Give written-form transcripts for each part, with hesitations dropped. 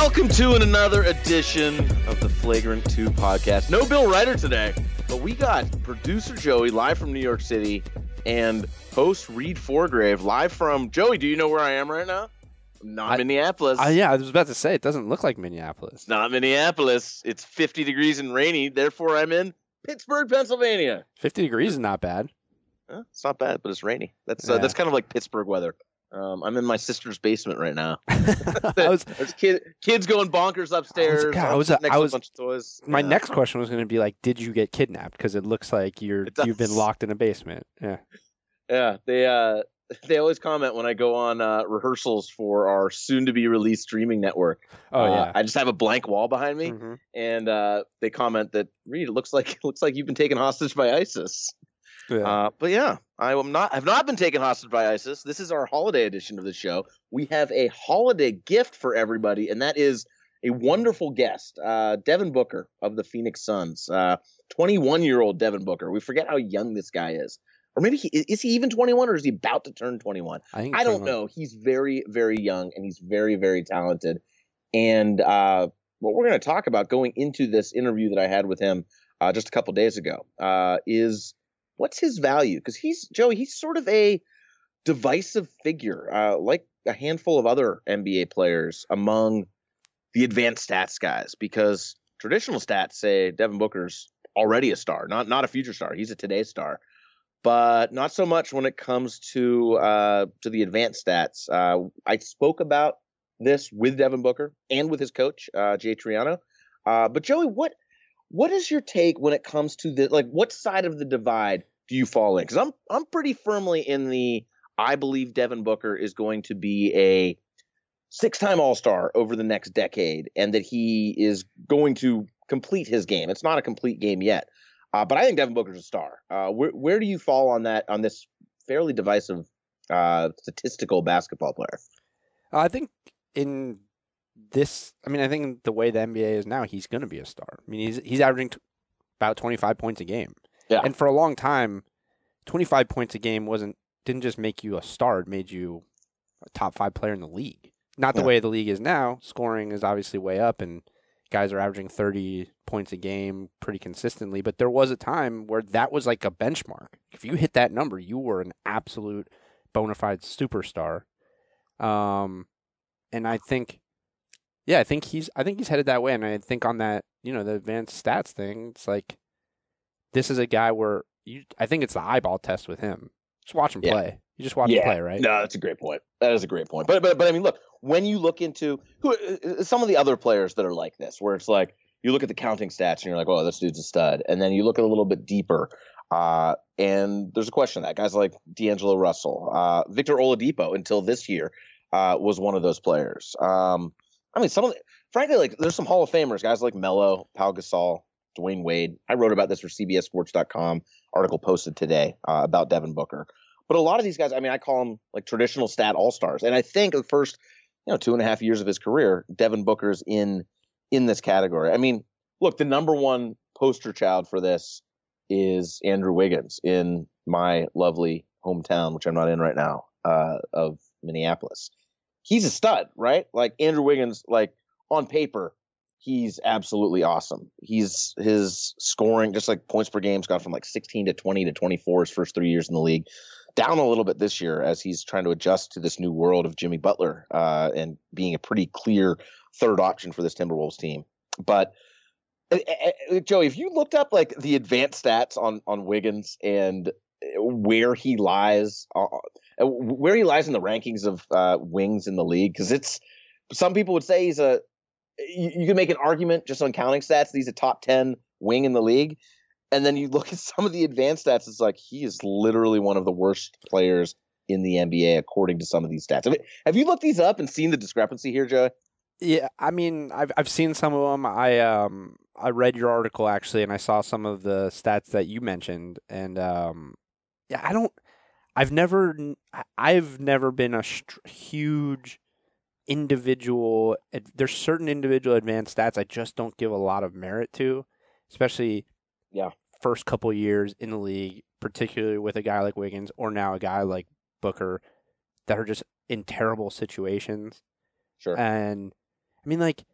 Welcome to another edition of the Flagrant 2 podcast. No Bill Ryder today, but we got producer Joey live from New York City and host Reed Forgrave live from... Joey, do you know where I am right now? Not Minneapolis. Yeah, I was about to say, it doesn't look like Minneapolis. It's not Minneapolis. It's 50 degrees and rainy. Therefore, I'm in Pittsburgh, Pennsylvania. 50 degrees is not bad. It's not bad, but it's rainy. That's kind of like Pittsburgh weather. I'm in my sister's basement right now. There's kids going bonkers upstairs. I was next to a bunch of toys. My next question was going to be like, did you get kidnapped? Because it looks like you've been locked in a basement. Yeah. Yeah. They always comment when I go on rehearsals for our soon-to-be released streaming network. Oh yeah. I just have a blank wall behind me, and they comment that Reed, it looks like you've been taken hostage by ISIS. Yeah. But yeah, I have not been taken hostage by ISIS. This is our holiday edition of the show. We have a holiday gift for everybody, and that is a wonderful guest, Devin Booker of the Phoenix Suns, 21-year-old Devin Booker. We forget how young this guy is. Or maybe is he even 21, or is he about to turn 21? I don't know. He's very, very young, and he's very, very talented. And what we're going to talk about going into this interview that I had with him just a couple days ago is what's his value? Because he's sort of a divisive figure, like a handful of other NBA players among the advanced stats guys, because traditional stats say Devin Booker's already a star, not a future star. He's a today star. But not so much when it comes to the advanced stats. I spoke about this with Devin Booker and with his coach, Jay Triano. But Joey, what is your take when it comes to what side of the divide do you fall in? Because I'm pretty firmly in I believe Devin Booker is going to be a 6-time All-Star over the next decade, and that he is going to complete his game. It's not a complete game yet. But I think Devin Booker's a star. Where do you fall on this fairly divisive statistical basketball player? I think in this, I think the way the NBA is now, he's going to be a star. I mean, he's averaging about 25 points a game. Yeah. And for a long time, 25 points a game didn't just make you a star, it made you a top 5 player in the league. Not the way the league is now. Scoring is obviously way up, and guys are averaging 30 points a game pretty consistently, but there was a time where that was like a benchmark. If you hit that number, you were an absolute bona fide superstar. And I think he's headed that way. And I think on that, the advanced stats thing, it's like, this is a guy where I think it's the eyeball test with him. Just watch him play. You just watch him play, right? No, that's a great point. That is a great point. But I mean, look, when you look into some of the other players that are like this, where it's like, you look at the counting stats and you're like, oh, this dude's a stud. And then you look a little bit deeper, and there's a question of that. Guys like D'Angelo Russell, Victor Oladipo until this year was one of those players. Frankly, there's some Hall of Famers, guys like Melo, Pau Gasol, Dwayne Wade. I wrote about this for CBSSports.com, article posted today about Devin Booker. But a lot of these guys, I call them like traditional stat all-stars. And I think the first 2.5 years of his career, Devin Booker's in this category. I mean, look, the number one poster child for this is Andrew Wiggins in my lovely hometown, which I'm not in right now, of Minneapolis. He's a stud, right? Like Andrew Wiggins, like on paper, he's absolutely awesome. His scoring, just like points per game's gone from like 16 to 20 to 24 his first 3 years in the league. Down a little bit this year as he's trying to adjust to this new world of Jimmy Butler and being a pretty clear third option for this Timberwolves team. But Joey, if you looked up like the advanced stats on Wiggins and where he lies in the rankings of wings in the league, because some people would say you can make an argument just on counting stats that he's a top 10 wing in the league. And then you look at some of the advanced stats, it's like he is literally one of the worst players in the NBA according to some of these stats. Have you looked these up and seen the discrepancy here, Joe? Yeah, I've seen some of them. I read your article actually, and I saw some of the stats that you mentioned. And I've never been a huge individual. There's certain individual advanced stats I just don't give a lot of merit to, especially first couple years in the league, particularly with a guy like Wiggins or now a guy like Booker that are just in terrible situations. Sure. And I mean, like,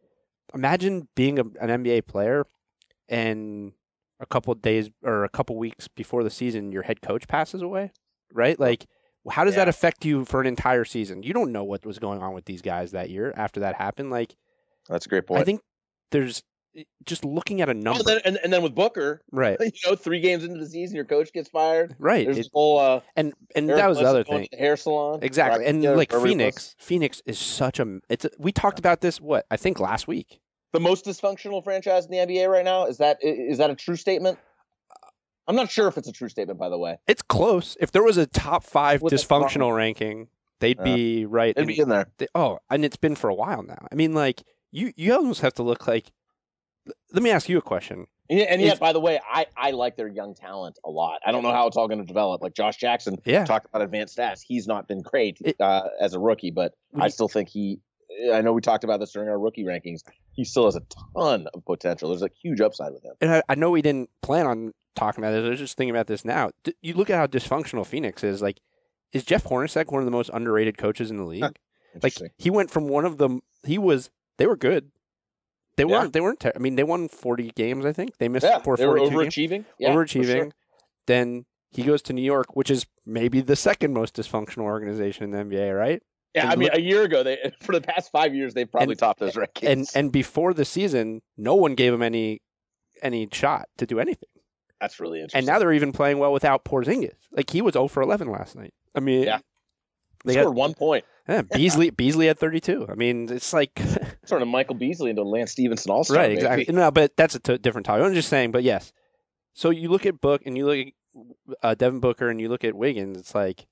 imagine being an NBA player and a couple days or a couple weeks before the season, your head coach passes away, right? Like, how does that affect you for an entire season? You don't know what was going on with these guys that year after that happened. Like, that's a great point. I think there's just looking at a number. And then with Booker, right? 3 games into the season, your coach gets fired. Right. There's the whole and that was the other thing. The hair salon, exactly. And like Phoenix is such a. We talked about this. I think last week. The most dysfunctional franchise in the NBA right now. Is that a true statement? I'm not sure if it's a true statement, by the way. It's close. If there was a top 5 dysfunctional ranking, they'd be right. They'd be in there. And it's been for a while now. I mean, like, you almost have to look like. Let me ask you a question. And yet, by the way, I like their young talent a lot. I don't know how it's all going to develop. Like Josh Jackson talked about advanced stats. He's not been great as a rookie, but I still think I know we talked about this during our rookie rankings. He still has a ton of potential. There's a huge upside with him. And I know we didn't plan on talking about this. I was just thinking about this now. You look at how dysfunctional Phoenix is. Like, is Jeff Hornacek one of the most underrated coaches in the league? Like, he went from one of them. They were good. They weren't. I mean, they won 40 games. I think they missed 42 they were overachieving. Games. Yeah, overachieving. Sure. Then he goes to New York, which is maybe the second most dysfunctional organization in the NBA, right? Yeah, I mean, a year ago, for the past 5 years, they've probably topped those rankings. And before the season, no one gave him any shot to do anything. That's really interesting. And now they're even playing well without Porzingis. Like, he was 0 for 11 last night. I mean, they scored 1 point. Yeah, Beasley had 32. I mean, it's like sort of Michael Beasley into Lance Stevenson All-Star. Right, exactly. No, but that's a different topic. I'm just saying, but yes. So you look at Book and you look at Devin Booker and you look at Wiggins, it's like,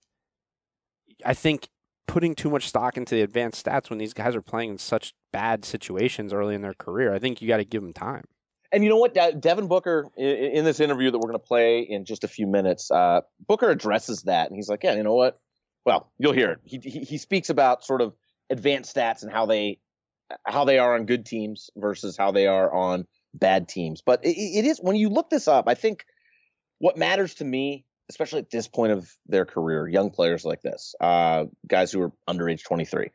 I think putting too much stock into the advanced stats when these guys are playing in such bad situations early in their career, I think you got to give them time. And you know what? Devin Booker, in this interview that we're going to play in just a few minutes, Booker addresses that. And he's like, yeah, you know what? Well, you'll hear it. He speaks about sort of advanced stats and how they are on good teams versus how they are on bad teams. But it is, when you look this up, I think what matters to me, especially at this point of their career, young players like this, guys who are under age 23,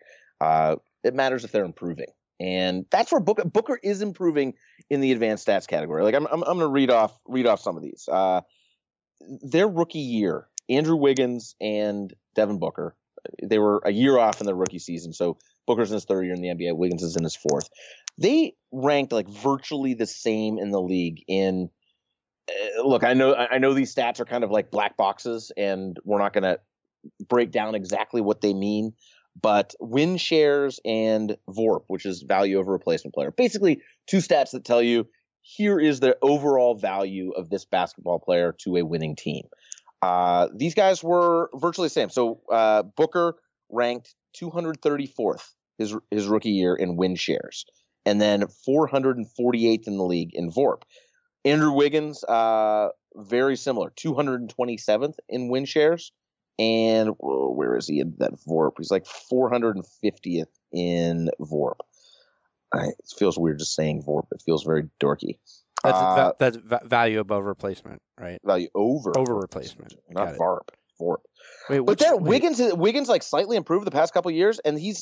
it matters if they're improving. And that's where Booker is improving in the advanced stats category. Like I'm going to read off some of these. Their rookie year, Andrew Wiggins and Devin Booker, they were a year off in their rookie season. So Booker's in his 3rd year in the NBA. Wiggins is in his 4th. They ranked like virtually the same in the league in. Look, I know these stats are kind of like black boxes, and we're not going to break down exactly what they mean. But win shares and VORP, which is value over replacement player, basically 2 stats that tell you here is the overall value of this basketball player to a winning team. These guys were virtually the same. So Booker ranked 234th his rookie year in win shares, and then 448th in the league in VORP. Andrew Wiggins, very similar, 227th in win shares. And where is he in that VORP? He's like 450th in VORP. It feels weird just saying VORP. It feels very dorky. That's value above replacement, right? Value over replacement, not VORP. VORP. Wait, Wiggins like slightly improved the past couple of years, and he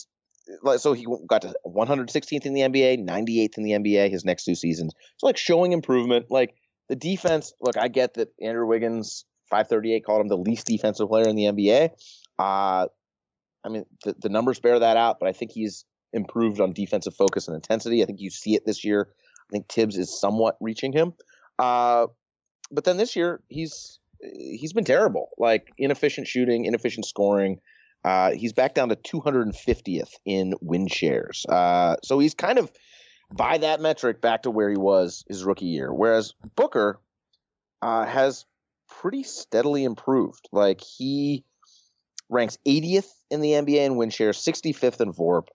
got to 116th in the NBA, 98th in the NBA his next 2 seasons. So like showing improvement. Like the defense. Look, I get that Andrew Wiggins, 538, called him the least defensive player in the NBA. I mean, the numbers bear that out, but I think he's improved on defensive focus and intensity. I think you see it this year. I think Tibbs is somewhat reaching him. But then this year, he's been terrible. Like inefficient shooting, inefficient scoring. He's back down to 250th in win shares. So he's kind of, by that metric, back to where he was his rookie year. Whereas Booker has pretty steadily improved. Like he ranks 80th in the NBA in win share, 65th in VORP.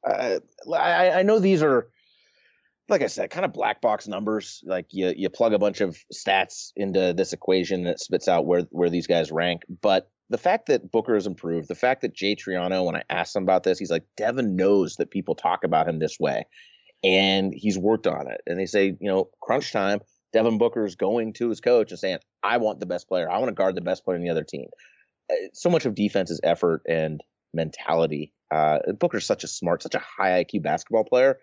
I know these are, like I said, kind of black box numbers. Like you plug a bunch of stats into this equation and it spits out where these guys rank. But the fact that Booker has improved, the fact that Jay Triano, when I asked him about this, he's like, Devin knows that people talk about him this way, and he's worked on it. And they say, crunch time, Devin Booker is going to his coach and saying, I want the best player. I want to guard the best player in the other team. So much of defense is effort and mentality. Booker's such a high IQ basketball player.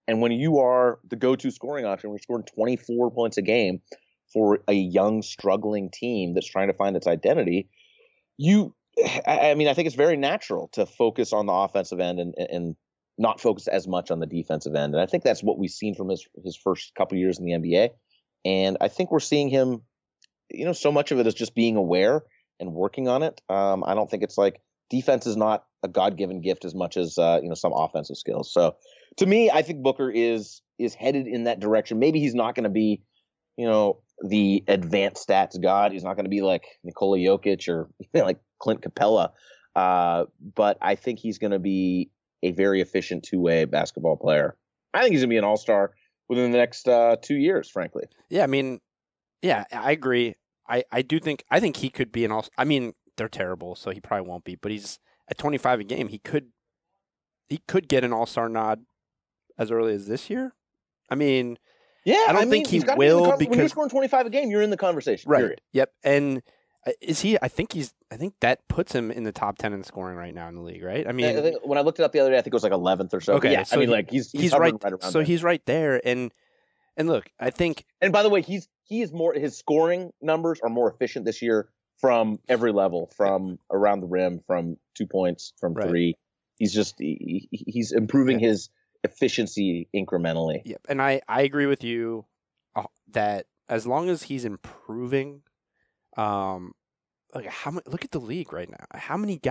And when you are the go-to scoring option, we're scoring 24 points a game for a young, struggling team that's trying to find its identity. I think it's very natural to focus on the offensive end and not focus as much on the defensive end. And I think that's what we've seen from his first couple of years in the NBA. And I think we're seeing him, so much of it is just being aware and working on it. I don't think it's like defense is not a God-given gift as much as, some offensive skills. So to me, I think Booker is headed in that direction. Maybe he's not going to be, the advanced stats god. He's not going to be like Nikola Jokic or like Clint Capella. But I think he's going to be a very efficient two-way basketball player. I think he's going to be an all-star within the next 2 years, frankly. Yeah, I agree. I think he could be an all. I mean, they're terrible, so he probably won't be. But he's at 25 a game. He could get an all-star nod as early as this year. I mean, yeah, I don't think he will because when you're scoring 25 a game, you're in the conversation. Right. Period. Yep. And is he? I think that puts him in the top 10 in scoring right now in the league. Right. I mean, I think when I looked it up the other day, I think it was like 11th or so. Okay. Yeah. So he's right around so there. he's right there. And look, I think. And by the way, he is more. His scoring numbers are more efficient this year from every level, from around the rim, from 2 points, from three. He's just he's improving his efficiency incrementally. Yep. And I agree with you that as long as he's improving, look at the league right now. How many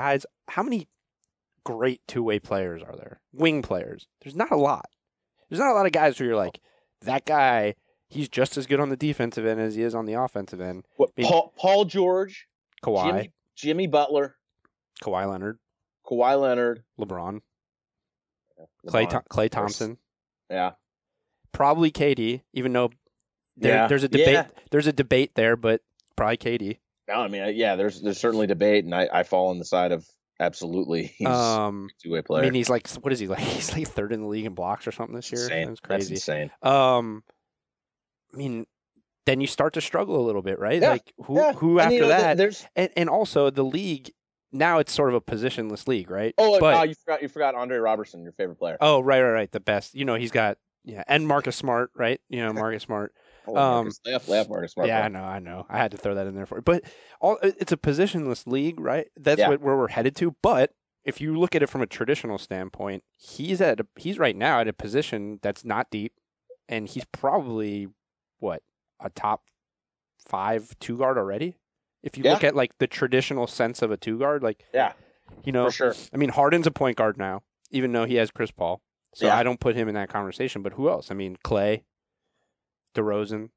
great two-way players are there? Wing players. There's not a lot. There's not a lot of guys where you're like, that guy, he's just as good on the defensive end as he is on the offensive end. Paul George, Kawhi, Jimmy Butler, Kawhi Leonard, LeBron, Klay Thompson. Yeah. Probably KD, even though there's a debate. Yeah. There's a debate there, but probably KD. No, I mean, there's certainly debate, and I fall on the side of absolutely. He's a two-way player. I mean, he's like, what is he like? He's like third in the league in blocks or something this year. Insane. That's crazy. That's insane. I mean, then you start to struggle a little bit, right? Yeah. Like who after that? There's and also the league. Now it's sort of a positionless league, right? Oh, but, you forgot Andre Robertson, your favorite player. Oh, right, the best. He's got and Marcus Smart, right? Marcus Smart. Marcus Smart. Yeah, I know. I had to throw that in there for you. But it's a positionless league, right? That's where we're headed to. But if you look at it from a traditional standpoint, he's right now at a position that's not deep, and he's probably a top 5 2-guard already. If you look at like the traditional sense of a 2-guard, for sure. I mean, Harden's a point guard now, even though he has Chris Paul. So I don't put him in that conversation. But who else? I mean, Clay, DeRozan.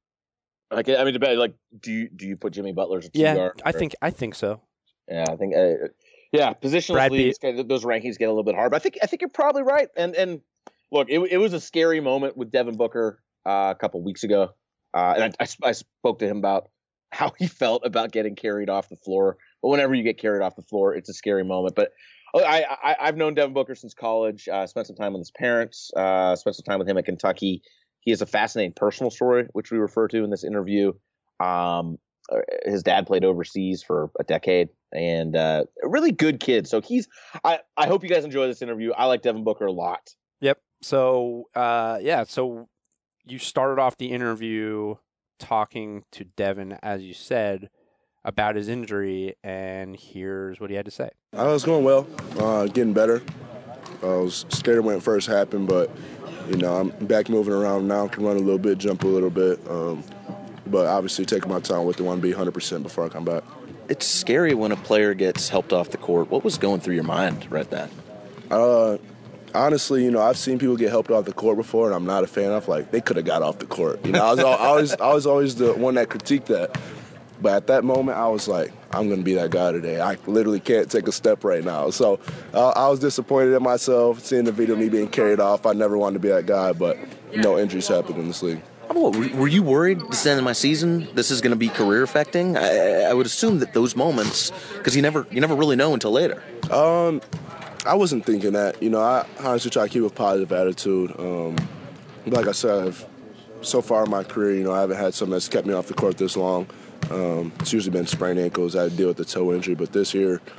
Do you put Jimmy Butler as a 2-guard? I think so. Yeah, I think. Positionless leagues, those rankings get a little bit hard. But I think you're probably right. And look, it was a scary moment with Devin Booker a couple weeks ago, and I spoke to him about how he felt about getting carried off the floor. But whenever you get carried off the floor, it's a scary moment. But I've known Devin Booker since college. Spent some time with his parents. Spent some time with him at Kentucky. He has a fascinating personal story, which we refer to in this interview. His dad played overseas for a decade, and a really good kid. So I hope you guys enjoy this interview. I like Devin Booker a lot. Yep. So so you started off the interview talking to Devin, as you said, about his injury, and here's what he had to say. It's going well, getting better. I was scared when it first happened, but I'm back moving around now, can run a little bit, jump a little bit, but obviously taking my time with it, want to be 100% before I come back. It's scary when a player gets helped off the court. What was going through your mind right then? Honestly, I've seen people get helped off the court before, and I'm not a fan of. Like, they could have got off the court. I was always the one that critiqued that. But at that moment, I was like, I'm going to be that guy today. I literally can't take a step right now. So I was disappointed in myself, seeing the video of me being carried off. I never wanted to be that guy, but injuries happen in this league. Were you worried this end of my season, this is going to be career affecting? I would assume that those moments, because you never really know until later. I wasn't thinking that. I honestly try to keep a positive attitude. Like I said, so far in my career, I haven't had something that's kept me off the court this long. It's usually been sprained ankles. I had to deal with the toe injury, but this year,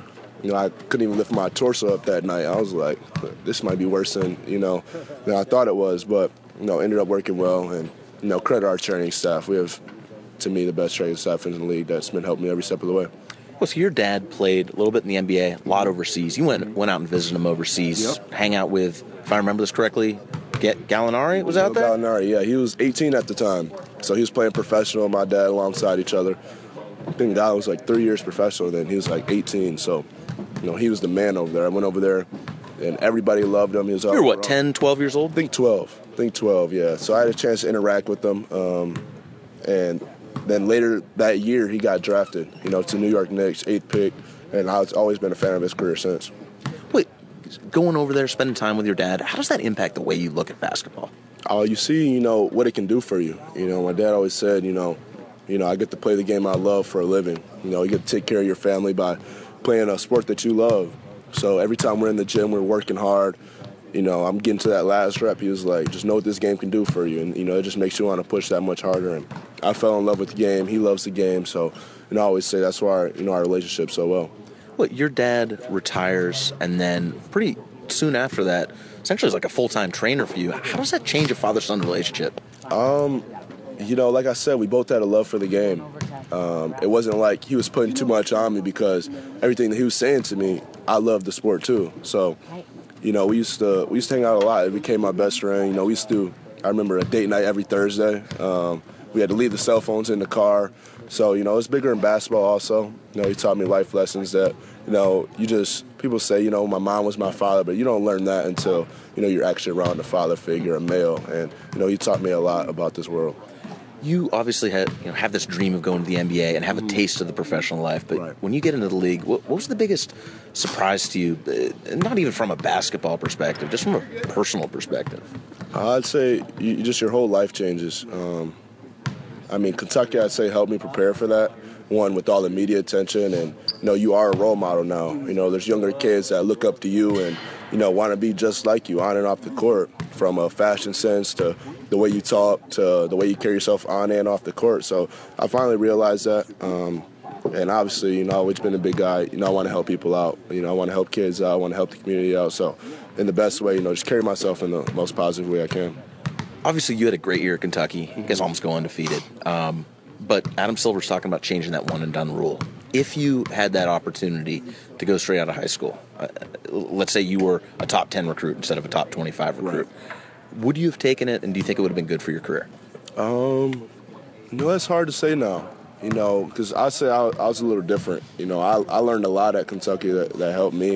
I couldn't even lift my torso up that night. I was like, this might be worse than I thought it was. But, ended up working well. And, credit our training staff. We have, to me, the best training staff in the league that's been helping me every step of the way. Well, so your dad played a little bit in the NBA, a lot overseas. You went out and visited him overseas, hang out with, if I remember this correctly, Gallinari was out there? Gallinari, yeah. He was 18 at the time. So he was playing professional, my dad alongside each other. I think Gallo was like 3 years professional then. He was like 18. So, he was the man over there. I went over there, and everybody loved him. He was you were, 10, 12 years old? I think 12, yeah. So I had a chance to interact with him. And then later that year, he got drafted, to New York Knicks, 8th pick. And I've always been a fan of his career since. Wait, going over there, spending time with your dad, how does that impact the way you look at basketball? You see, what it can do for you. My dad always said, I get to play the game I love for a living. You get to take care of your family by playing a sport that you love. So every time we're in the gym, we're working hard. I'm getting to that last rep. He was like, just know what this game can do for you. And, it just makes you want to push that much harder. And I fell in love with the game. He loves the game. So, I always say that's why, our relationship's so well. Well, your dad retires, and then pretty soon after that, essentially is like a full-time trainer for you. How does that change a father-son relationship? Like I said, we both had a love for the game. It wasn't like he was putting too much on me because everything that he was saying to me, I loved the sport too. So, we used to hang out a lot. It became my best friend. I remember a date night every Thursday. We had to leave the cell phones in the car. So, it's bigger in basketball also. He taught me life lessons that, people say, my mom was my father, but you don't learn that until, you're actually around a father figure, a male. And, he taught me a lot about this world. You obviously have this dream of going to the NBA and have a taste of the professional life, but right. When you get into the league, what was the biggest surprise to you, not even from a basketball perspective, just from a personal perspective? I'd say your whole life changes. Kentucky, I'd say, helped me prepare for that. One, with all the media attention, and, you are a role model now. There's younger kids that look up to you and, want to be just like you on and off the court, from a fashion sense to the way you talk to the way you carry yourself on and off the court. So I finally realized that. And obviously, I've always been a big guy. I want to help people out. I want to help kids out. I want to help the community out. So in the best way, just carry myself in the most positive way I can. Obviously, you had a great year at Kentucky. You guys almost go undefeated. But Adam Silver's talking about changing that one-and-done rule. If you had that opportunity to go straight out of high school, let's say you were a top 10 recruit instead of a top 25 recruit, would you have taken it, and do you think it would have been good for your career? It's hard to say now, because I say I was a little different. I learned a lot at Kentucky that helped me.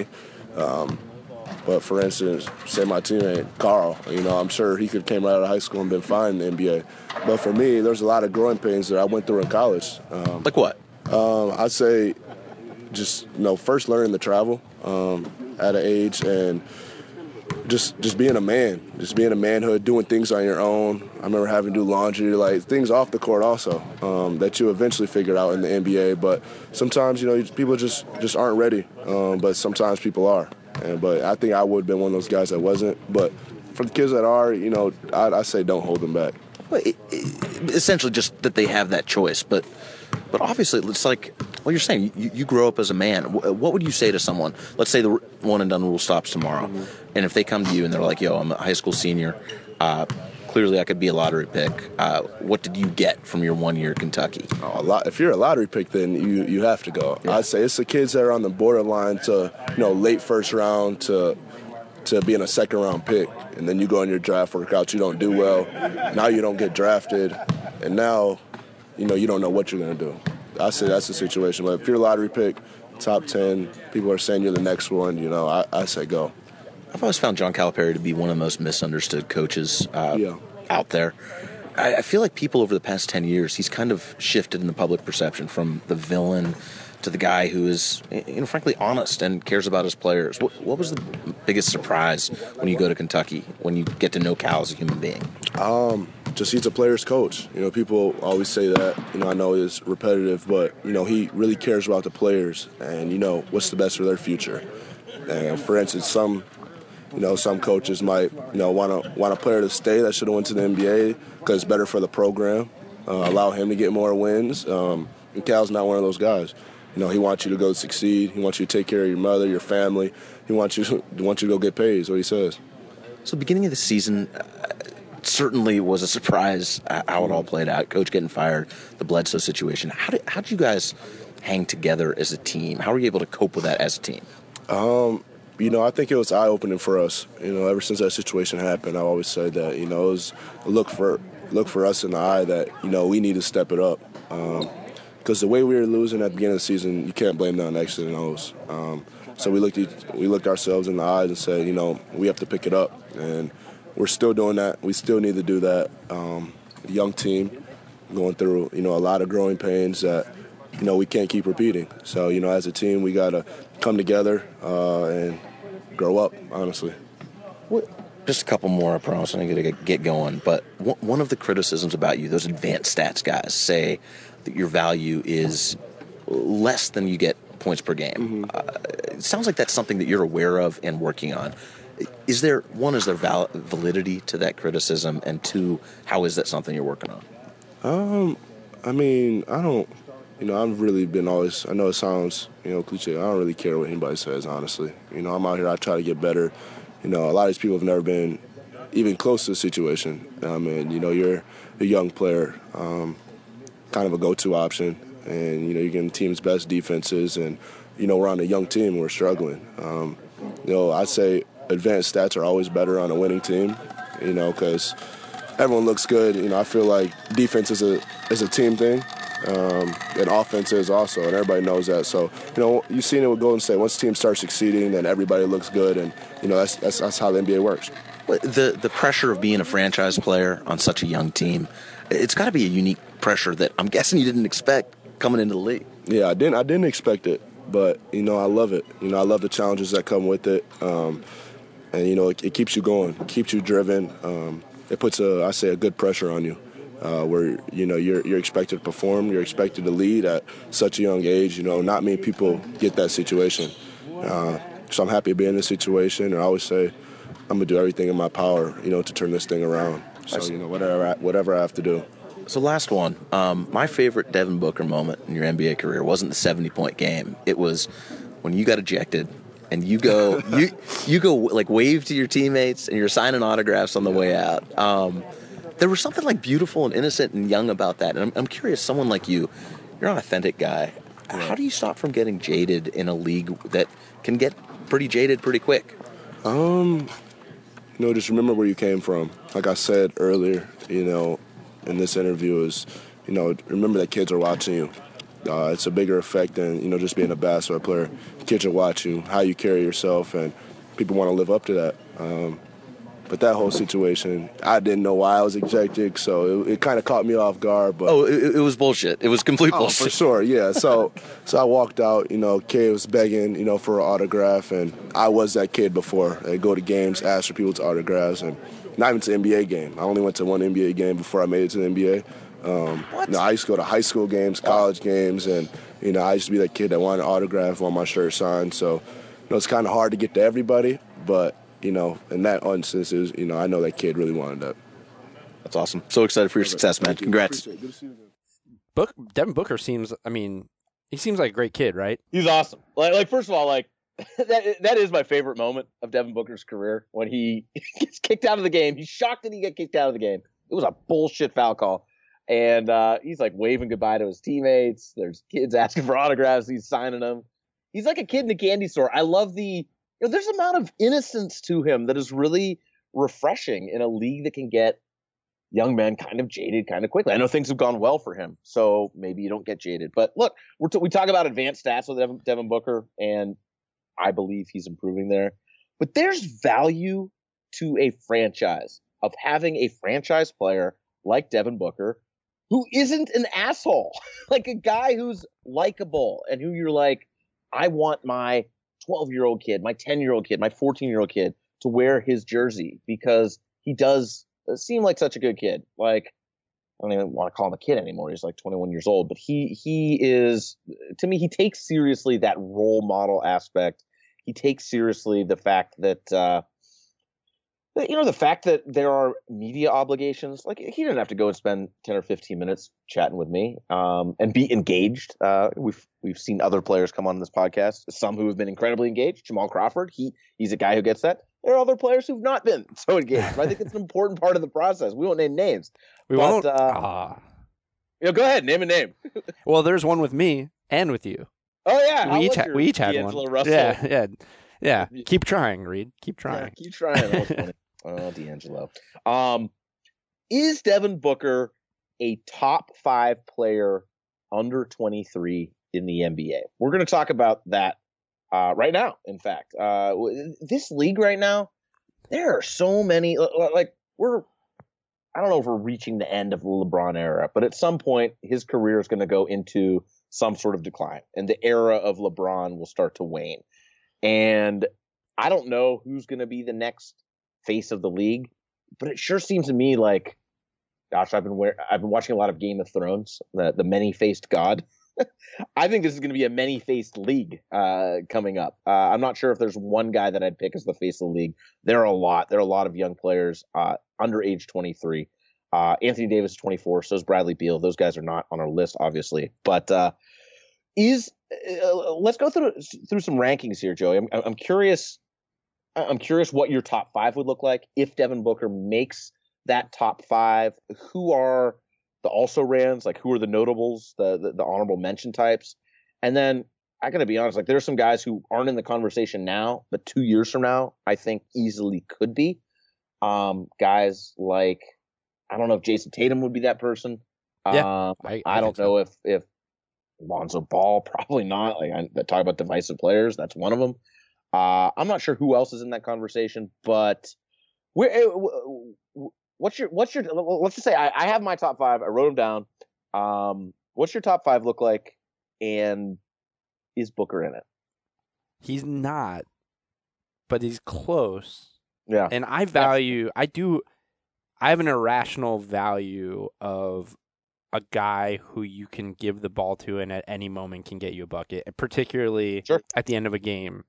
But for instance, say my teammate, Carl, I'm sure he could have came right out of high school and been fine in the NBA. But for me, there's a lot of growing pains that I went through in college. Like what? I'd say just, first learning to travel at an age, and just being a man, just being a manhood, doing things on your own. I remember having to do laundry, like things off the court also, that you eventually figured out in the NBA. But sometimes, people just aren't ready, but sometimes people are. But I think I would have been one of those guys that wasn't. But for the kids that are, I say don't hold them back. Well, essentially just that they have that choice. But obviously it's like, well, you're saying you grow up as a man. What would you say to someone? Let's say the one-and-done rule stops tomorrow. Mm-hmm. And if they come to you and they're like, yo, I'm a high school senior, clearly I could be a lottery pick. What did you get from your 1 year at Kentucky? A lot. If you're a lottery pick, then you have to go. Yeah. I'd say it's the kids that are on the borderline to late first round to being a second round pick, and then you go in your draft workouts, you don't do well. Now you don't get drafted, and now you don't know what you're going to do. I say that's the situation. But if you're a lottery pick, top 10, people are saying you're the next one. I say go. I've always found John Calipari to be one of the most misunderstood coaches out there. I feel like people over the past 10 years, he's kind of shifted in the public perception from the villain to the guy who is, frankly, honest and cares about his players. What was the biggest surprise when you go to Kentucky, when you get to know Cal as a human being? Just he's a player's coach. People always say that. I know it's repetitive, but, he really cares about the players and, what's the best for their future. And, for instance, some coaches might, want a player to stay that should have went to the NBA because it's better for the program, allow him to get more wins. And Cal's not one of those guys. You know, he wants you to go succeed. He wants you to take care of your mother, your family. He wants you to go get paid, is what he says. So beginning of the season certainly was a surprise how it all played out. Coach getting fired, the Bledsoe situation. How did you guys hang together as a team? How were you able to cope with that as a team? You know, I think it was eye-opening for us. You know, ever since that situation happened, I always said that, you know, it was a look for us in the eye that, you know, we need to step it up. Because the way we were losing at the beginning of the season, you can't blame that on X's and O's. So we looked ourselves in the eyes and said, you know, we have to pick it up. And we're still doing that. We still need to do that. Young team going through, you know, a lot of growing pains that, you know, we can't keep repeating. So, you know, as a team, we got to come together and grow up, honestly. Just a couple more, I promise. I'm going to get going. But one of the criticisms about you, those advanced stats guys say that your value is less than you get points per game. It sounds like that's something that you're aware of and working on. Is there validity to that criticism? And two, how is that something you're working on? I mean, I don't, you know, I've really been always, I know it sounds, you know, cliche. I don't really care what anybody says, honestly. You know, I'm out here, I try to get better. You know, a lot of these people have never been even close to the situation. I mean, you know, you're a young player, kind of a go-to option, and, you know, you're getting the team's best defenses, and, you know, we're on a young team and we're struggling. You know, I'd say advanced stats are always better on a winning team, you know, because everyone looks good. You know, I feel like defense is a team thing, and offense is also, and everybody knows that. So, you know, you've seen it with Golden State. Once the team starts succeeding, then everybody looks good, and, you know, that's how the NBA works. The pressure of being a franchise player on such a young team, it's got to be a unique pressure that I'm guessing you didn't expect coming into the league. Yeah, I didn't expect it, but, you know, I love it. You know, I love the challenges that come with it. And, you know, it keeps you going, it keeps you driven. It puts a good pressure on you, where, you know, you're expected to perform, you're expected to lead at such a young age. You know, not many people get that situation. So I'm happy to be in this situation, and I always say I'm gonna do everything in my power, you know, to turn this thing around. So, you know, whatever I have to do. So last one, my favorite Devin Booker moment in your NBA career wasn't the 70-point game. It was when you got ejected. And you go like wave to your teammates, and you're signing autographs on the way out. There was something like beautiful and innocent and young about that. And I'm curious, someone like you, you're an authentic guy. How do you stop from getting jaded in a league that can get pretty jaded pretty quick? You know, just remember where you came from. Like I said earlier, you know, in this interview is, you know, remember that kids are watching you. It's a bigger effect than, you know, just being a basketball player. Kids will watch you, how you carry yourself, and people want to live up to that. But that whole situation, I didn't know why I was ejected, so it kind of caught me off guard. But it was bullshit. It was complete bullshit. For sure, yeah. So I walked out, you know, kid was begging, you know, for an autograph, and I was that kid before. I'd go to games, ask for people's autographs, and not even to an NBA game. I only went to one NBA game before I made it to the NBA. You know, I used to go to high school games, college games, and, you know, I used to be that kid that wanted an autograph, want my shirt signed. So, you know, it's kind of hard to get to everybody, but, you know, in that instance, you know, I know that kid really wanted that. That's awesome. So excited for your success, man. Congrats. Good to see you. Devin Booker seems, I mean, he seems like a great kid, right? He's awesome. Like first of all, like that is my favorite moment of Devin Booker's career, when he gets kicked out of the game. He's shocked that he got kicked out of the game. It was a bullshit foul call. And he's like waving goodbye to his teammates. There's kids asking for autographs. He's signing them. He's like a kid in a candy store. I love there's an amount of innocence to him that is really refreshing in a league that can get young men kind of jaded kind of quickly. I know things have gone well for him, so maybe you don't get jaded. But look, we talk about advanced stats with Devin Booker, and I believe he's improving there. But there's value to a franchise of having a franchise player like Devin Booker, who isn't an asshole, like a guy who's likable and who you're like, I want my 12-year-old kid, my 10-year-old kid, my 14-year-old kid to wear his jersey, because he does seem like such a good kid. Like, I don't even want to call him a kid anymore. He's like 21 years old, but he is, to me, he takes seriously that role model aspect. He takes seriously the fact that The fact that there are media obligations, like he didn't have to go and spend 10 or 15 minutes chatting with me, and be engaged. We've seen other players come on this podcast, some who have been incredibly engaged. Jamal Crawford, he's a guy who gets that. There are other players who've not been so engaged. But I think it's an important part of the process. We won't name names. We won't. Go ahead, name a name. Well, there's one with me and with you. Oh yeah, we each had D'Angelo one. Russell? Yeah. Keep trying, Reed. Keep trying. Yeah, keep trying. That was funny. Oh, D'Angelo. Is Devin Booker a top 5 player under 23 in the NBA? We're going to talk about that right now. In fact, this league right now, there are so many. Like I don't know if we're reaching the end of the LeBron era, but at some point his career is going to go into some sort of decline, and the era of LeBron will start to wane. And I don't know who's going to be the next face of the league, but it sure seems to me like, gosh, I've been watching a lot of Game of Thrones, the many-faced god. I think this is going to be a many-faced league coming up. I'm not sure if there's one guy that I'd pick as the face of the league. There are a lot. There are a lot of young players under age 23. Anthony Davis is 24. So is Bradley Beal. Those guys are not on our list, obviously. But let's go through some rankings here, Joey. I'm curious. I'm curious what your top 5 would look like if Devin Booker makes that top 5. Who are the also-rans? Like, who are the notables, the honorable mention types? And then I got to be honest, like, there are some guys who aren't in the conversation now, but 2 years from now, I think easily could be. Guys like, I don't know if Jason Tatum would be that person. Yeah, I don't know if Lonzo Ball, probably not. Like, I talk about divisive players. That's one of them. I'm not sure who else is in that conversation, but let's just say I have my top 5. I wrote them down. What's your top 5 look like? And is Booker in it? He's not, but he's close. Yeah. And I have an irrational value of a guy who you can give the ball to and at any moment can get you a bucket, particularly at the end of a game.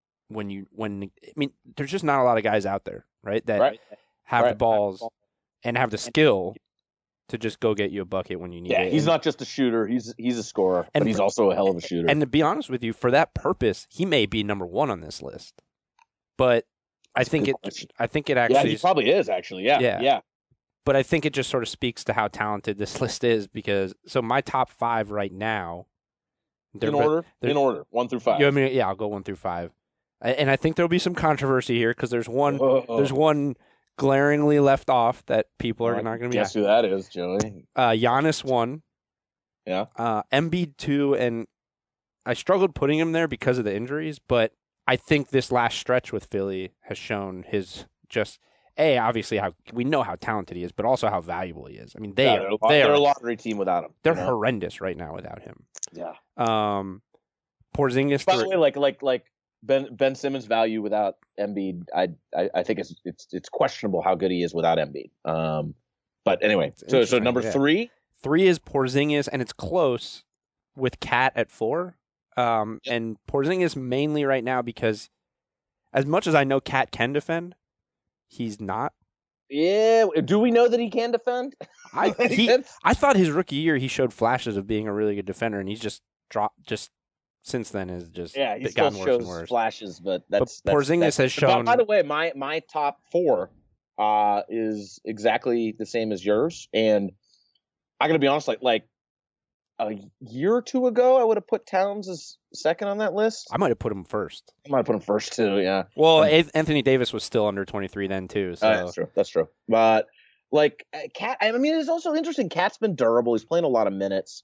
There's just not a lot of guys out there, right? That have the balls and have the skill to just go get you a bucket when you need it. Yeah, he's not just a shooter; he's a scorer, but he's also a hell of a shooter. And to be honest with you, for that purpose, he may be number 1 on this list. But I think it actually. He probably is actually. Yeah. But I think it just sort of speaks to how talented this list is because my top 5 right now. In order, 1 through 5. I'll go 1 through 5. And I think there'll be some controversy here because there's one glaringly left off that people are not going to be. Guess who that is, Joey? Giannis 1. Yeah. Embiid 2, and I struggled putting him there because of the injuries, but I think this last stretch with Philly has shown his obviously how we know how talented he is, but also how valuable he is. I mean, they're a lottery team without him. They're horrendous right now without him. Yeah. Porzingis. By the way, like Ben Simmons' value without Embiid, I think it's questionable how good he is without Embiid. But anyway, so number 3. 3 is Porzingis, and it's close with Cat at 4. And Porzingis mainly right now because as much as I know Cat can defend, he's not. Yeah. Do we know that he can defend? I thought his rookie year he showed flashes of being a really good defender, and he's just since then has just he gotten still worse shows and worse. Flashes, but Porzingis has shown. By the way, my top 4 is exactly the same as yours, and I gotta be honest, like a year or 2 ago, I would have put Towns as second on that list. I might have put him first. I might have put him first too. Yeah. Well, Anthony Davis was still under 23 then too. So that's true. But like Cat, I mean, it's also interesting. Cat's been durable. He's playing a lot of minutes.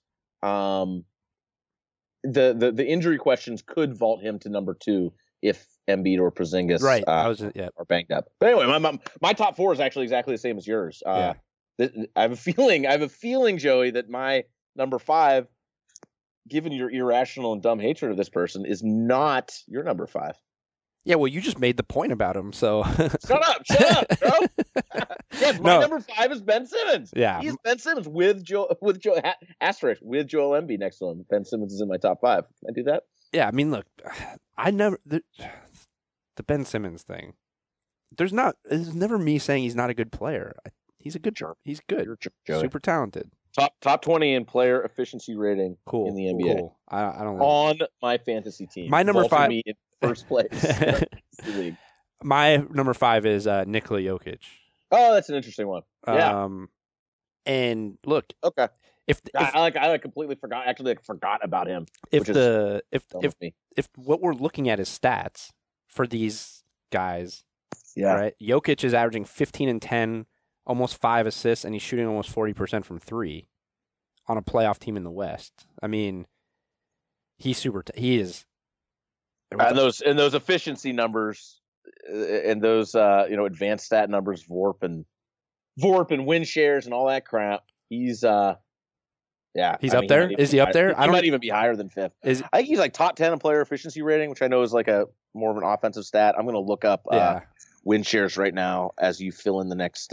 The injury questions could vault him to number 2 if Embiid or Porzingis are banged up. But anyway, my top 4 is actually exactly the same as yours. I have a feeling, Joey, that my number 5, given your irrational and dumb hatred of this person, is not your number 5. Yeah, well, you just made the point about him, so shut up, bro. Yes, my number 5 is Ben Simmons. Yeah, he's Ben Simmons with Joel Embiid next to him. Ben Simmons is in my top 5. Can I do that? Yeah, I mean, look, I never the Ben Simmons thing. there's never me saying he's not a good player. He's a good. He's good. Joey. Super talented. Top 20 in player efficiency rating in the NBA. Cool. I don't know. On my fantasy team. My number 5 me in first place. League. My number 5 is Nikola Jokic. Oh, that's an interesting one. Yeah. And look, okay. If I completely forgot. Actually, I forgot about him. If what we're looking at is stats for these guys, right? Jokic is averaging 15 and 10, almost 5 assists, and he's shooting almost 40% from 3 on a playoff team in the West. I mean, he is. And those efficiency numbers and those advanced stat numbers, VORP and win shares and all that crap. He's he's up there. Is he up there? He might even be higher than 5th. I think he's like top 10 in player efficiency rating, which I know is like a more of an offensive stat. I'm going to look up win shares right now as you fill in the next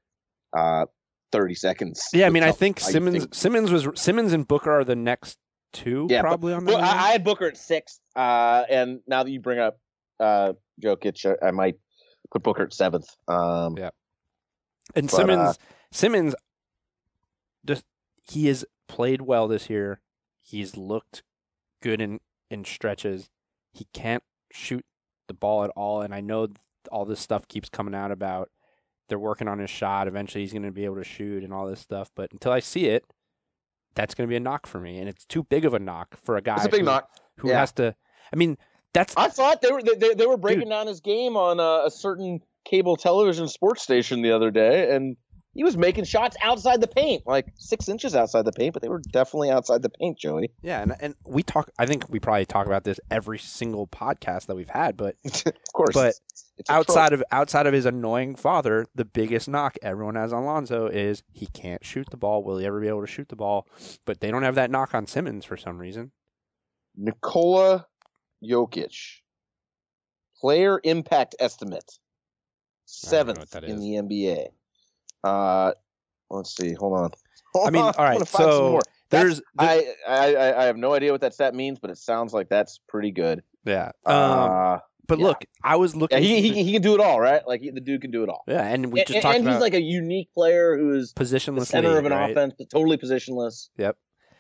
30 seconds. Yeah, I mean, I think Simmons and Booker are the next 2 probably on the list. I had Booker at 6th, and now that you bring up Jokic, I might put Booker at 7th. And Simmons, just he has played well this year. He's looked good in stretches. He can't shoot the ball at all, and I know all this stuff keeps coming out about they're working on his shot. Eventually, he's going to be able to shoot and all this stuff. But until I see it, that's going to be a knock for me, and it's too big of a knock for a guy. It's a big knock. Who has to. I mean, I thought they were breaking down his game on a certain cable television sports station the other day, and he was making shots outside the paint, like 6 inches outside the paint, but they were definitely outside the paint, Joey. Yeah, and we talk. I think we probably talk about this every single podcast that we've had, but of course, but outside of his annoying father, the biggest knock everyone has on Lonzo is he can't shoot the ball. Will he ever be able to shoot the ball? But they don't have that knock on Simmons for some reason. Nikola Jokic, player impact estimate, 7th in the NBA. Let's see. Hold on. All right. So I have no idea what that stat means, but it sounds like that's pretty good. Yeah. Look, I was looking. Yeah, he can do it all, right? Like the dude can do it all. Yeah, and we just talked about. And he's like a unique player who is positionless, the center of an offense, but totally positionless. Yep.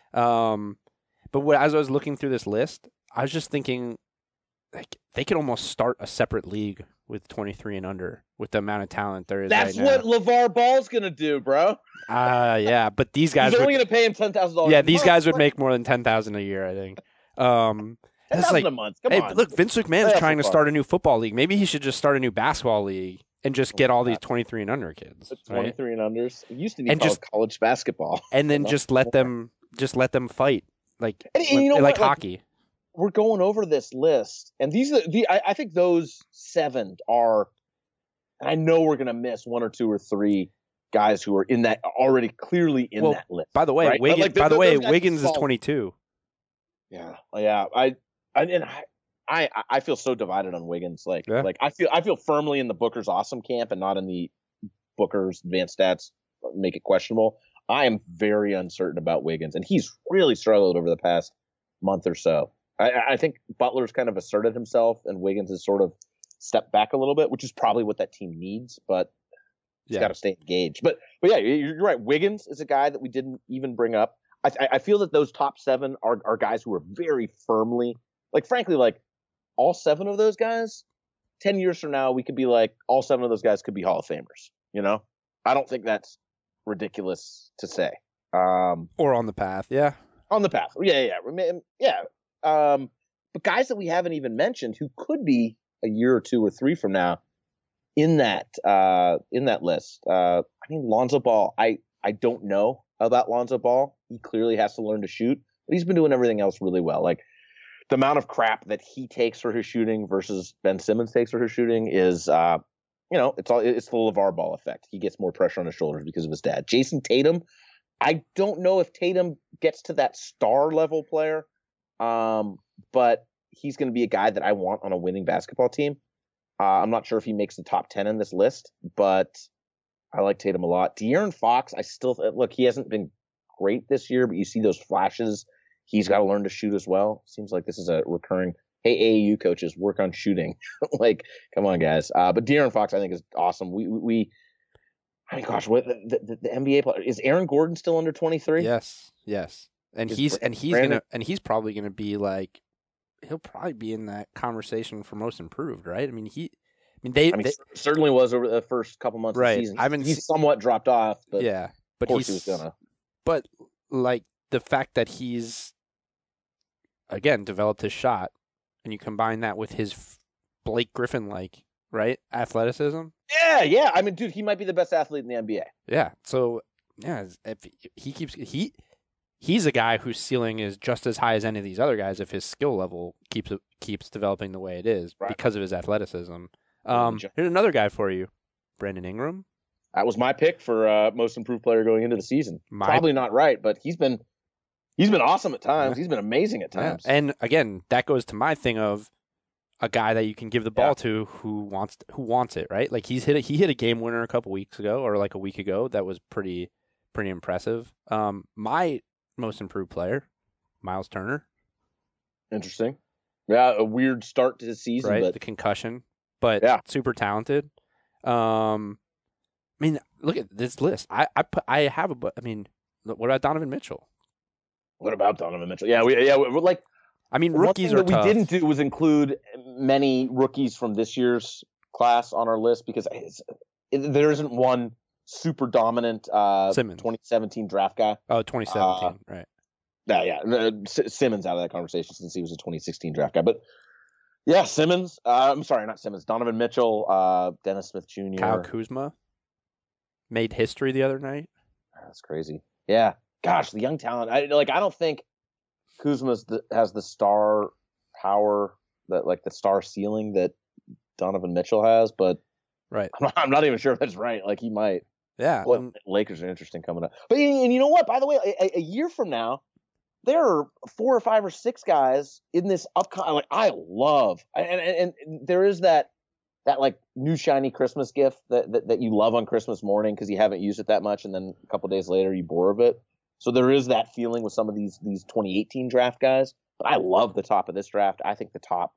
But as I was looking through this list, I was just thinking, like, they could almost start a separate league with 23 and under with the amount of talent there is. That's what LeVar Ball's gonna do, bro. Yeah, but these guys. He's only gonna pay him $10,000. Yeah, these guys would make more than $10,000 a year, I think. That's like a month. Come on. Look, Vince McMahon is trying to start a new football league. Maybe he should just start a new basketball league and just get all these 23 and under kids. 23 and unders. It used to be called college basketball. And then just let them fight like hockey. We're going over this list, and these are I think those 7 are. And I know we're gonna miss 1 or 2 or 3 guys who are in that already clearly in that list. By the way, right? Wiggins is 22. Yeah. I feel so divided on Wiggins. Like I feel firmly in the Booker's awesome camp and not in the Booker's advanced stats make it questionable. I am very uncertain about Wiggins, and he's really struggled over the past month or so. I think Butler's kind of asserted himself, and Wiggins has sort of stepped back a little bit, which is probably what that team needs, but he's got to stay engaged. But yeah, you're right. Wiggins is a guy that we didn't even bring up. I feel that those top 7 are guys who are very firmly, like, frankly, like, all 7 of those guys, 10 years from now, we could be like, all 7 of those guys could be Hall of Famers, you know? I don't think that's ridiculous to say. Or on the path, yeah. On the path, yeah. But guys that we haven't even mentioned who could be a year or 2 or 3 from now in that list. I mean, Lonzo Ball, I don't know about Lonzo Ball. He clearly has to learn to shoot, but he's been doing everything else really well. Like, the amount of crap that he takes for his shooting versus Ben Simmons takes for his shooting is, it's the LeVar Ball effect. He gets more pressure on his shoulders because of his dad. Jason Tatum, I don't know if Tatum gets to that star level player, but he's going to be a guy that I want on a winning basketball team. I'm not sure if he makes the top 10 in this list, but I like Tatum a lot. De'Aaron Fox, he hasn't been great this year, but you see those flashes. He's got to learn to shoot as well. Seems like this is a recurring hey, AAU coaches, work on shooting. Like, come on, guys. But De'Aaron Fox, I think, is awesome. I mean, gosh, what the NBA player is Aaron Gordon still under 23? Yes. And he's probably gonna be like, he'll probably be in that conversation for most improved, right? I mean, they certainly was over the first couple months of the season. He's somewhat dropped off, but yeah, but of course he was gonna. But like the fact that he's again developed his shot, and you combine that with his Blake Griffin right athleticism. Yeah. I mean, dude, he might be the best athlete in the NBA. Yeah. So yeah, if he keeps he's a guy whose ceiling is just as high as any of these other guys if his skill level keeps developing the way it is because of his athleticism. Here's another guy for you, Brandon Ingram. That was my pick for most improved player going into the season. Probably not right, but he's been awesome at times. Yeah. He's been amazing at times. Yeah. And again, that goes to my thing of a guy that you can give the ball to who wants it, right? Like he hit a game winner a couple weeks ago or like a week ago that was pretty impressive. My most improved player, Miles Turner. Interesting. Yeah, a weird start to the season, right? But the concussion, but super talented. I mean, look at this list. I mean, what about Donovan Mitchell? What about Donovan Mitchell? We're like. I mean, rookies are tough. What we didn't do was include many rookies from this year's class on our list because there isn't one super dominant 2017 draft guy. Oh, 2017, right. Yeah. Simmons out of that conversation since he was a 2016 draft guy. But, yeah, Simmons. I'm sorry, not Simmons. Donovan Mitchell, Dennis Smith Jr. Kyle Kuzma made history the other night. That's crazy. Yeah. Gosh, the young talent. I don't think Kuzma has the star power the star ceiling that Donovan Mitchell has, but right. I'm not even sure if that's right. Like he might. Yeah. Well, Lakers are interesting coming up. But and you know what? By the way, a year from now, there are 4 or 5 or 6 guys in this upcoming. Like I love, and there is that like new shiny Christmas gift that you love on Christmas morning because you haven't used it that much, and then a couple days later you bore of it. So there is that feeling with some of these 2018 draft guys. But I love the top of this draft. I think the top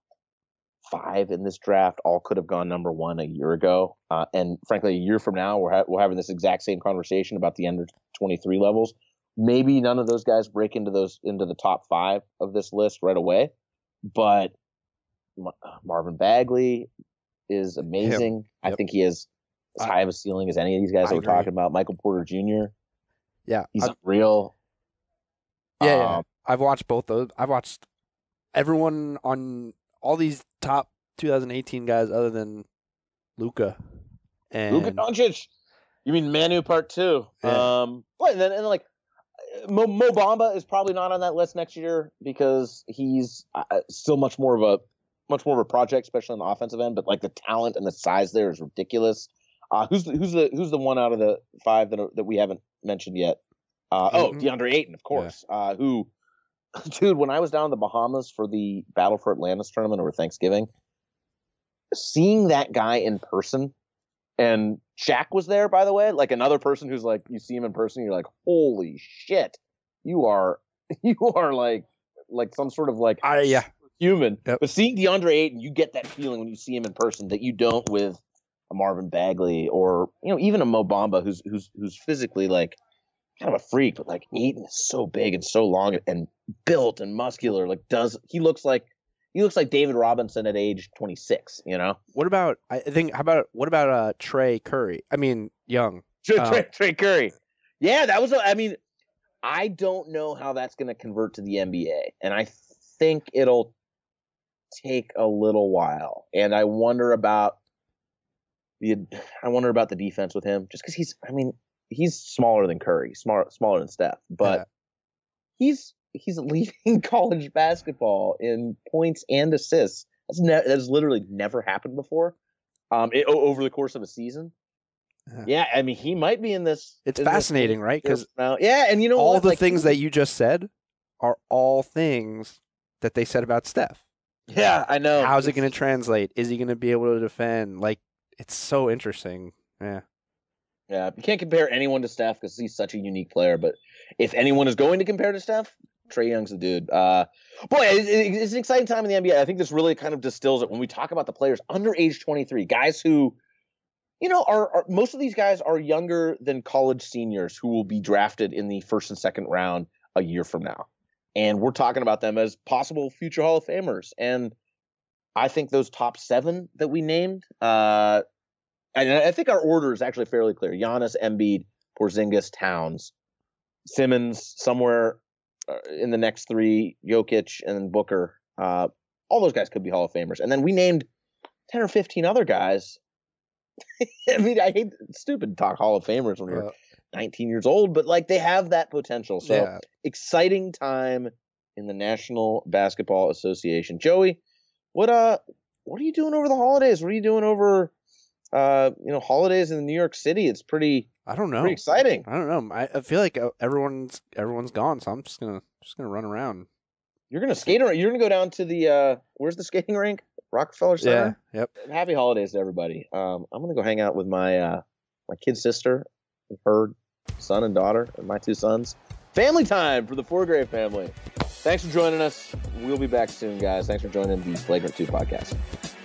5 in this draft all could have gone number 1 a year ago. And frankly, a year from now, we're having this exact same conversation about the under 23 levels. Maybe none of those guys break into the top 5 of this list right away. But Marvin Bagley is amazing. Yep. I think he has as high of a ceiling as any of these guys that we're talking about. Michael Porter Jr. Yeah, he's real. Yeah. I've watched both those. I've watched everyone on all these top 2018 guys other than Luka and Luka Doncic. You mean Manu Part 2? Yeah. And like Mo Bamba is probably not on that list next year because he's still much more of a project, especially on the offensive end. But like the talent and the size there is ridiculous. Who's the one out of the 5 that we haven't mentioned yet? DeAndre Ayton, of course. Yeah. Who, dude, when I was down in the Bahamas for the Battle for Atlantis tournament over Thanksgiving, seeing that guy in person, and Shaq was there, by the way, like another person who's like, you see him in person, you're like, holy shit, you are like some sort of like human. Yep. But seeing DeAndre Ayton, you get that feeling when you see him in person that you don't with a Marvin Bagley or even a Mo Bamba who's physically like kind of a freak, but like Ayton is so big and so long and built and muscular. Like he looks like David Robinson at age 26, What about Trey Curry? I mean, Young. Trey Curry. Yeah, that was I don't know how that's going to convert to the NBA, and I think it'll take a little while. And I wonder about the defense with him just cuz he's smaller than Curry, smaller than Steph, but he's leading college basketball in points and assists. That's literally never happened before over the course of a season. Yeah, I mean, he might be in this. It's fascinating, right? Because and all the things that you just said are all things that they said about Steph. Yeah, I know. How's it going to translate? Is he going to be able to defend? Like, it's so interesting. Yeah. Yeah, you can't compare anyone to Steph because he's such a unique player. But if anyone is going to compare to Steph, Trae Young's the dude. Boy, it's an exciting time in the NBA. I think this really kind of distills it when we talk about the players under age 23, guys who, are most of these guys are younger than college seniors who will be drafted in the first and second round a year from now. And we're talking about them as possible future Hall of Famers. And I think those top 7 that we named, and I think our order is actually fairly clear. Giannis, Embiid, Porzingis, Towns, Simmons, somewhere in the next 3, Jokic, and then Booker. All those guys could be Hall of Famers. And then we named 10 or 15 other guys. I mean, I hate stupid talk Hall of Famers when you're 19 years old, but like they have that potential. So exciting time in the National Basketball Association. Joey, what are you doing over the holidays? What are you doing over holidays in New York City? It's pretty. I don't know. Pretty exciting. I don't know. I feel like everyone's gone, so I'm just gonna run around. You're gonna skate around. You're gonna go down to the where's the skating rink? Rockefeller Center. Yeah. Yep. Happy holidays to everybody. I'm gonna go hang out with my kid sister, her son and daughter, and my 2 sons. Family time for the Forgrave family. Thanks for joining us. We'll be back soon, guys. Thanks for joining the Flagrant 2 podcast.